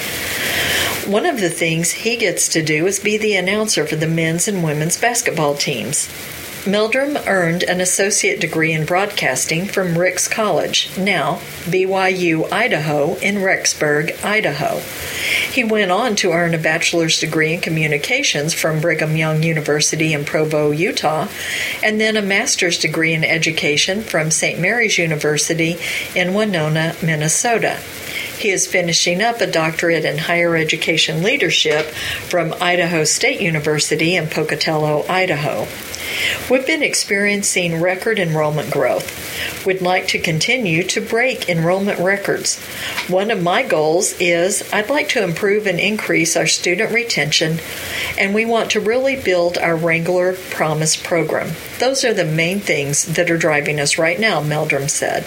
One of the things he gets to do is be the announcer for the men's and women's basketball teams. Meldrum earned an associate degree in broadcasting from Ricks College, now B Y U Idaho in Rexburg, Idaho. He went on to earn a bachelor's degree in communications from Brigham Young University in Provo, Utah, and then a master's degree in education from Saint Mary's University in Winona, Minnesota. He is finishing up a doctorate in higher education leadership from Idaho State University in Pocatello, Idaho. We've been experiencing record enrollment growth. We'd like to continue to break enrollment records. One of my goals is I'd like to improve and increase our student retention, and we want to really build our Wrangler Promise program. Those are the main things that are driving us right now, Meldrum said.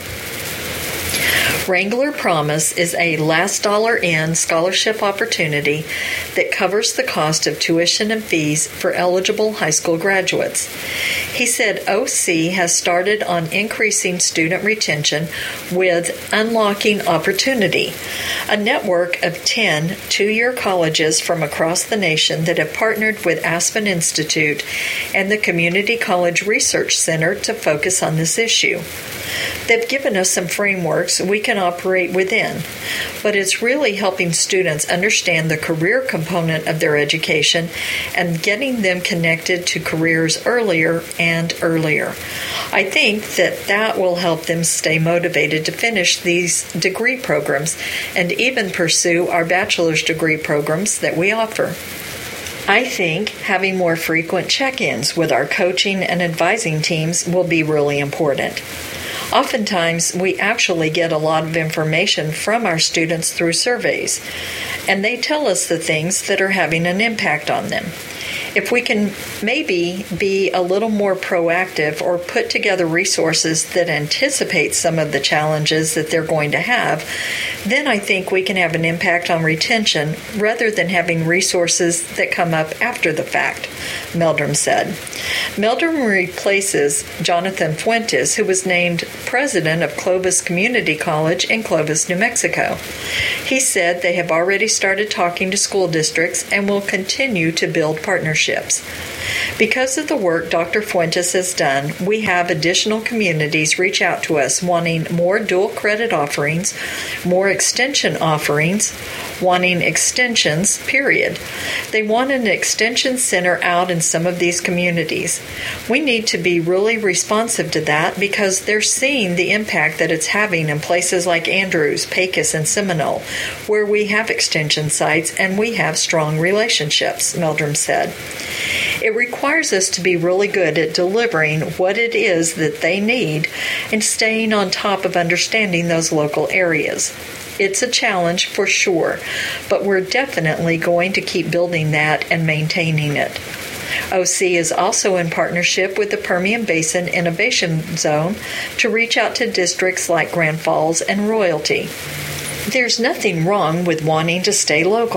Wrangler Promise is a last dollar in scholarship opportunity that covers the cost of tuition and fees for eligible high school graduates. He said O C has started on increasing student retention with Unlocking Opportunity, a network of ten two-year colleges from across the nation that have partnered with Aspen Institute and the Community College Research Center to focus on this issue. They've given us some frameworks we can operate within, but it's really helping students understand the career component of their education and getting them connected to careers earlier and earlier. I think that that will help them stay motivated to finish these degree programs and even pursue our bachelor's degree programs that we offer. I think having more frequent check-ins with our coaching and advising teams will be really important. Oftentimes, we actually get a lot of information from our students through surveys, and they tell us the things that are having an impact on them. If we can maybe be a little more proactive or put together resources that anticipate some of the challenges that they're going to have, then I think we can have an impact on retention rather than having resources that come up after the fact, Meldrum said. Meldrum replaces Jonathan Fuentes, who was named president of Clovis Community College in Clovis, New Mexico. He said they have already started talking to school districts and will continue to build partnerships. Because of the work Doctor Fuentes has done, we have additional communities reach out to us wanting more dual credit offerings, more extension offerings, wanting extensions, period. They want an extension center out in some of these communities. We need to be really responsive to that because they're seeing the impact that it's having in places like Andrews, Pecos, and Seminole, where we have extension sites and we have strong relationships, Meldrum said. It requires us to be really good at delivering what it is that they need and staying on top of understanding those local areas. It's a challenge for sure, but we're definitely going to keep building that and maintaining it. O C is also in partnership with the Permian Basin Innovation Zone to reach out to districts like Grand Falls and Royalty. There's nothing wrong with wanting to stay local.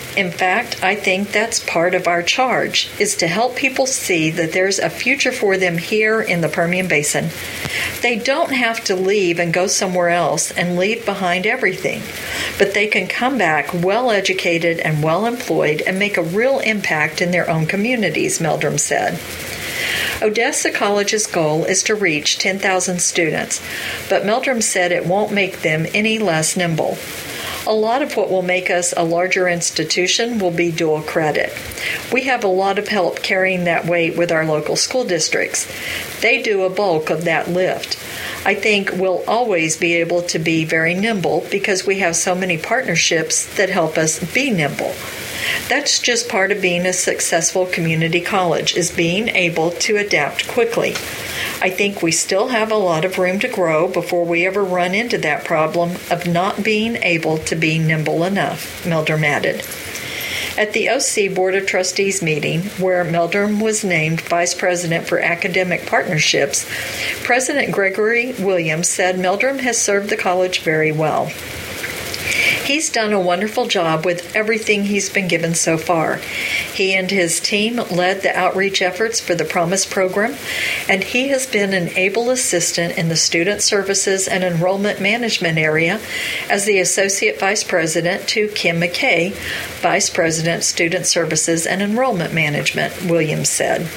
In fact, I think that's part of our charge, is to help people see that there's a future for them here in the Permian Basin. They don't have to leave and go somewhere else and leave behind everything, but they can come back well-educated and well-employed and make a real impact in their own communities, Meldrum said. Odessa College's goal is to reach ten thousand students, but Meldrum said it won't make them any less nimble. A lot of what will make us a larger institution will be dual credit. We have a lot of help carrying that weight with our local school districts. They do a bulk of that lift. I think we'll always be able to be very nimble because we have so many partnerships that help us be nimble. That's just part of being a successful community college, is being able to adapt quickly. I think we still have a lot of room to grow before we ever run into that problem of not being able to be nimble enough, Meldrum added. At the O C Board of Trustees meeting, where Meldrum was named Vice President for Academic Partnerships, President Gregory Williams said Meldrum has served the college very well. He's done a wonderful job with everything he's been given so far. He and his team led the outreach efforts for the Promise program, and he has been an able assistant in the Student Services and Enrollment Management area as the Associate Vice President to Kim McKay, Vice President, Student Services and Enrollment Management, Williams said.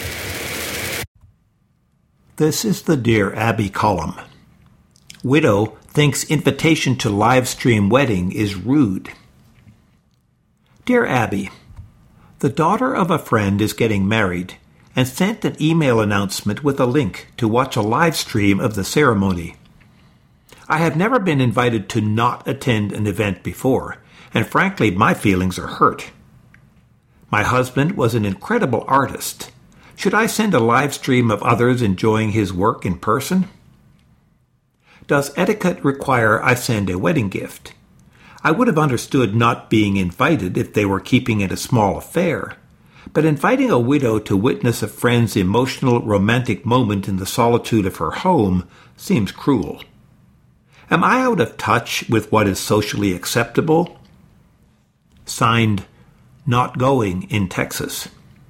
This is the Dear Abby column. Widow thinks invitation to live stream wedding is rude. Dear Abby, the daughter of a friend is getting married and sent an email announcement with a link to watch a live stream of the ceremony. I have never been invited to not attend an event before, and frankly, my feelings are hurt. My husband was an incredible artist. Should I send a live stream of others enjoying his work in person? Does etiquette require I send a wedding gift? I would have understood not being invited if they were keeping it a small affair, but inviting a widow to witness a friend's emotional, romantic moment in the solitude of her home seems cruel. Am I out of touch with what is socially acceptable? Signed, Not Going in Texas.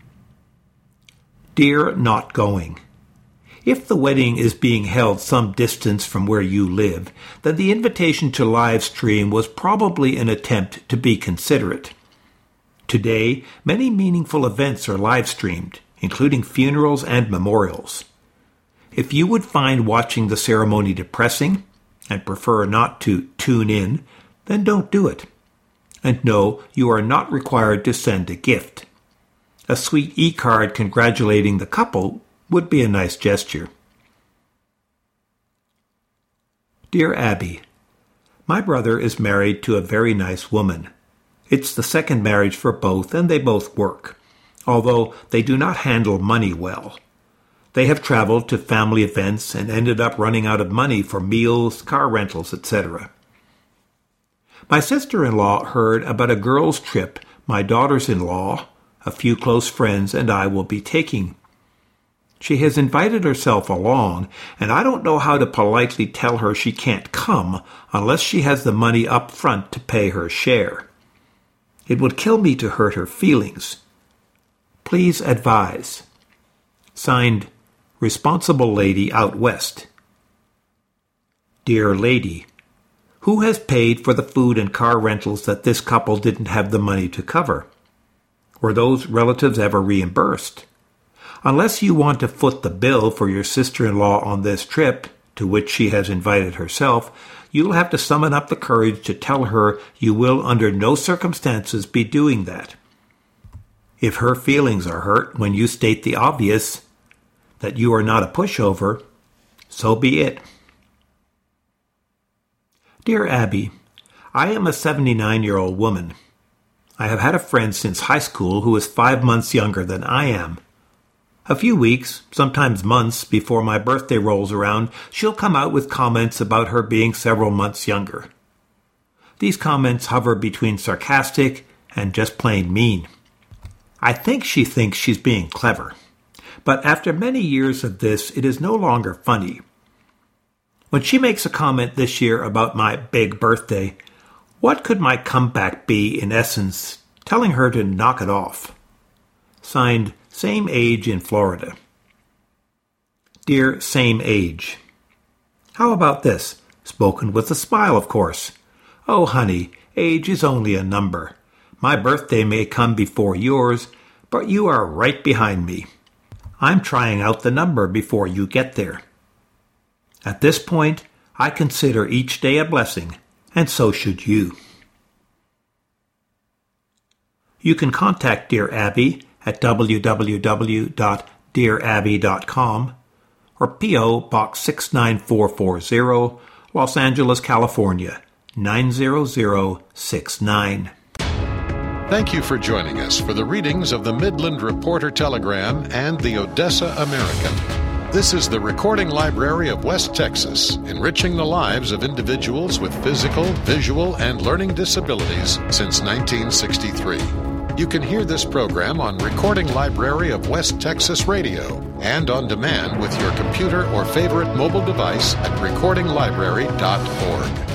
Dear Not Going, if the wedding is being held some distance from where you live, then the invitation to live stream was probably an attempt to be considerate. Today, many meaningful events are live streamed, including funerals and memorials. If you would find watching the ceremony depressing and prefer not to tune in, then don't do it. And no, you are not required to send a gift. A sweet e-card congratulating the couple would be a nice gesture. Dear Abby, my brother is married to a very nice woman. It's the second marriage for both, and they both work, although they do not handle money well. They have traveled to family events and ended up running out of money for meals, car rentals, et cetera. My sister-in-law heard about a girls' trip my daughters-in-law, a few close friends, and I will be taking. She has invited herself along, and I don't know how to politely tell her she can't come unless she has the money up front to pay her share. It would kill me to hurt her feelings. Please advise. Signed, Responsible Lady Out West. Dear Lady, who has paid for the food and car rentals that this couple didn't have the money to cover? Were those relatives ever reimbursed? Unless you want to foot the bill for your sister-in-law on this trip, to which she has invited herself, you'll have to summon up the courage to tell her you will under no circumstances be doing that. If her feelings are hurt when you state the obvious, that you are not a pushover, so be it. Dear Abby, I am a seventy-nine-year-old woman. I have had a friend since high school who is five months younger than I am. A few weeks, sometimes months, before my birthday rolls around, she'll come out with comments about her being several months younger. These comments hover between sarcastic and just plain mean. I think she thinks she's being clever. But after many years of this, it is no longer funny. When she makes a comment this year about my big birthday, what could my comeback be in essence telling her to knock it off. Signed, Same Age in Florida. Dear Same Age, how about this? Spoken with a smile, of course. Oh, honey, age is only a number. My birthday may come before yours, but you are right behind me. I'm trying out the number before you get there. At this point, I consider each day a blessing, and so should you. You can contact Dear Abby at w w w dot dear abby dot com or P O. Box six nine four four zero, Los Angeles, California, nine zero zero six nine. Thank you for joining us for the readings of the Midland Reporter Telegram and the Odessa American. This is the Recording Library of West Texas, enriching the lives of individuals with physical, visual, and learning disabilities since nineteen sixty-three. You can hear this program on Recording Library of West Texas Radio and on demand with your computer or favorite mobile device at recording library dot org.